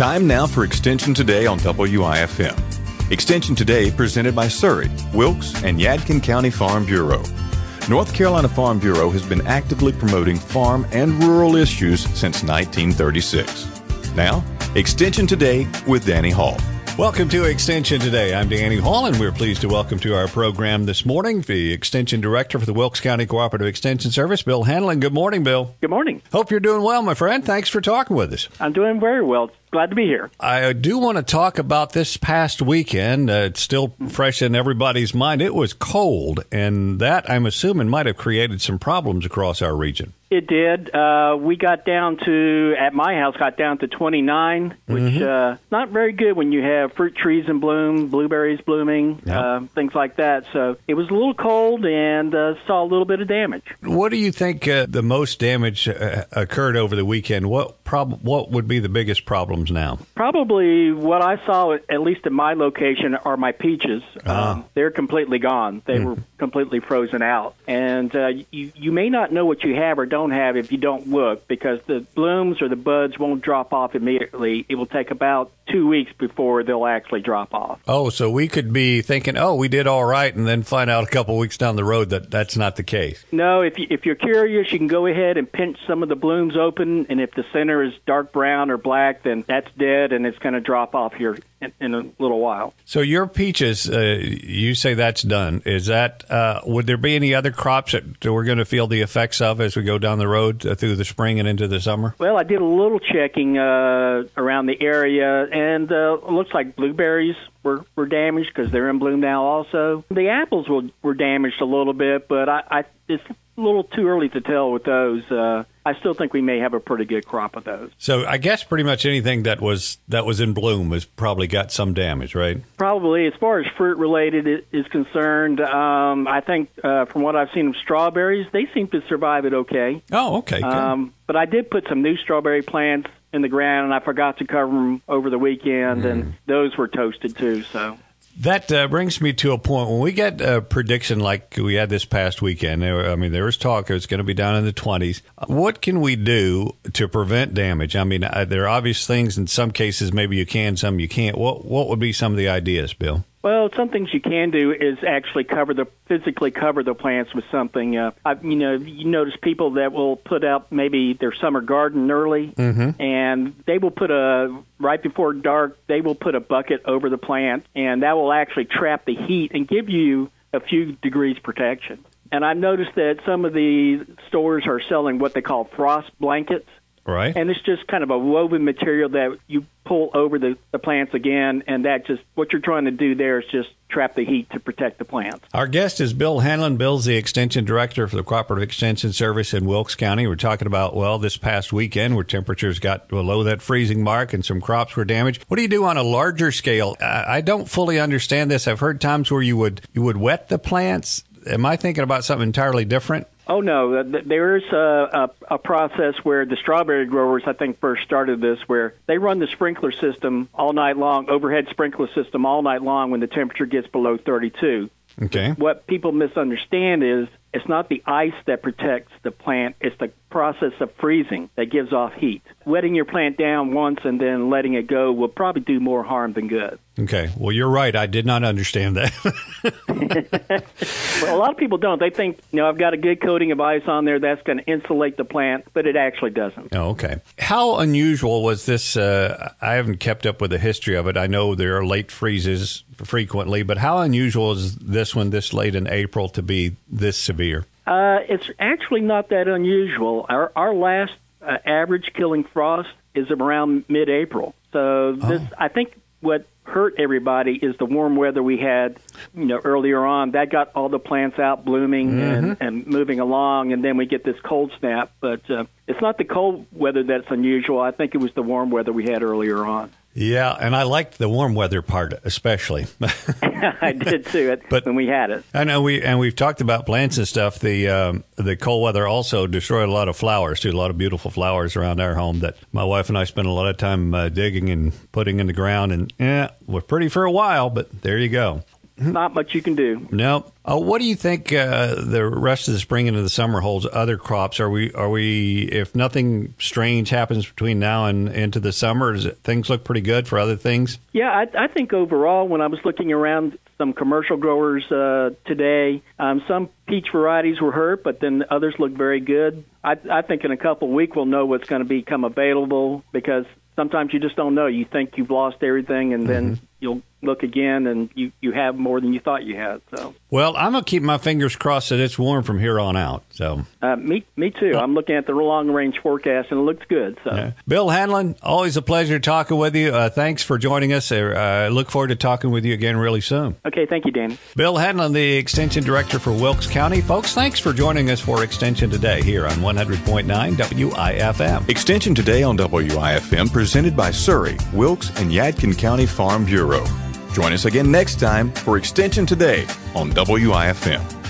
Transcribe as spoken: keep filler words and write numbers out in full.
Time now for Extension Today on W I F M. Extension Today presented by Surrey, Wilkes, and Yadkin County Farm Bureau. North Carolina Farm Bureau has been actively promoting farm and rural issues since nineteen thirty-six. Now, Extension Today with Danny Hall. Welcome to Extension Today. I'm Danny Hall, and we're pleased to welcome to our program this morning the Extension Director for the Wilkes County Cooperative Extension Service, Bill Hanlon. Good morning, Bill. Good morning. Hope you're doing well, my friend. Thanks for talking with us. I'm doing very well. Glad to be here. I do want to talk about this past weekend. Uh, it's still fresh in everybody's mind. It was cold, and that, I'm assuming, might have created some problems across our region. It did. Uh, we got down to, at my house, got down to twenty-nine, which mm-hmm. uh, not very good when you have fruit trees in bloom, blueberries blooming, yep. uh, things like that. So it was a little cold and uh, saw a little bit of damage. What do you think uh, the most damage uh, occurred over the weekend? What prob- What would be the biggest problems now? Probably what I saw, at least at my location, are my peaches. Ah. Um, they're completely gone. They mm. were completely frozen out. And uh, you, you may not know what you have or don't have if you don't look, because the blooms or the buds won't drop off immediately. It will take about two weeks before they'll actually drop off. Oh, so we could be thinking, oh, we did all right, and then find out a couple weeks down the road that that's not the case. No, if, you, if you're curious, you can go ahead and pinch some of the blooms open, and if the center is dark brown or black, then that's dead, and it's going to drop off here in, in a little while. So your peaches, uh, you say that's done. Is that, uh, would there be any other crops that we're going to feel the effects of as we go down the road uh, through the spring and into the summer? Well, I did a little checking uh, around the area, and uh, it looks like blueberries were, were damaged because they're in bloom now also. The apples were, were damaged a little bit, but I, I it's a little too early to tell with those. Uh, I still think we may have a pretty good crop of those. So I guess pretty much anything that was that was in bloom has probably got some damage, right? Probably. As far as fruit-related is concerned, um, I think uh, from what I've seen of strawberries, they seem to survive it okay. Oh, okay. Good. Um, but I did put some new strawberry plants in the ground, and I forgot to cover them over the weekend, mm. and those were toasted too, so... That uh, brings me to a point. When we get a prediction like we had this past weekend, I mean, there was talk it's going to be down in the twenties. What can we do to prevent damage? I mean, uh, there are obvious things. In some cases, maybe you can, some you can't. What What would be some of the ideas, Bill? Well, some things you can do is actually cover the physically cover the plants with something. Uh, I, you know, you notice people that will put out maybe their summer garden early, mm-hmm. and they will put a right before dark. They will put a bucket over the plant, and that will actually trap the heat and give you a few degrees protection. And I've noticed that some of the stores are selling what they call frost blankets. Right. And it's just kind of a woven material that you pull over the, the plants again, and that just, what you're trying to do there is just trap the heat to protect the plants. Our guest is Bill Hanlon. Bill's the Extension Director for the Cooperative Extension Service in Wilkes County. We're talking about, well, this past weekend where temperatures got below that freezing mark and some crops were damaged. What do you do on a larger scale? I, I don't fully understand this. I've heard times where you would you would wet the plants. Am I thinking about something entirely different? Oh, no. There is a, a, a process where the strawberry growers, I think, first started this, where they run the sprinkler system all night long, overhead sprinkler system all night long when the temperature gets below thirty-two. Okay. What people misunderstand is it's not the ice that protects the plant. It's the process of freezing that gives off heat. Wetting your plant down once and then letting it go will probably do more harm than good. Okay. Well, you're right. I did not understand that. Well, a lot of people don't. They think, you know, I've got a good coating of ice on there that's going to insulate the plant, but it actually doesn't. Oh, okay. How unusual was this? Uh, I haven't kept up with the history of it. I know there are late freezes frequently, but how unusual is this one this late in April to be this severe? Uh, it's actually not that unusual. Our, our last uh, average killing frost is around mid-April. So this, oh. I think what hurt everybody is the warm weather we had, you know, earlier on. That got all the plants out blooming mm-hmm. and, and moving along, and then we get this cold snap. But uh, it's not the cold weather that's unusual. I think it was the warm weather we had earlier on. Yeah, and I liked the warm weather part especially. I did too. But when we had it, I know we and we've talked about plants and stuff. The um, the cold weather also destroyed a lot of flowers too. A lot of beautiful flowers around our home that my wife and I spent a lot of time uh, digging and putting in the ground. And yeah, we're pretty for a while, but there you go. not much you can do. No. Uh, what do you think uh, the rest of the spring into the summer holds? Other crops? Are we? Are we? If nothing strange happens between now and into the summer, does it, things look pretty good for other things? Yeah, I, I think overall, when I was looking around some commercial growers uh, today, um, some peach varieties were hurt, but then others look very good. I, I think in a couple of weeks we'll know what's going to become available, because sometimes you just don't know. You think you've lost everything, and then mm-hmm. you'll look again, and you, you have more than you thought you had. So, well, I'm gonna keep my fingers crossed that it's warm from here on out. So, uh, me me too. I'm looking at the long range forecast, and it looks good. So, yeah. Bill Hanlon, always a pleasure talking with you. Uh, thanks for joining us. I uh, look forward to talking with you again really soon. Okay, thank you, Danny. Bill Hanlon, the Extension Director for Wilkes County. Folks, thanks for joining us for Extension Today here on one hundred point nine W I F M. Extension Today on W I F M, presented by Surrey, Wilkes, and Yadkin County Farm Bureau. Join us again next time for Extension Today on W I F M.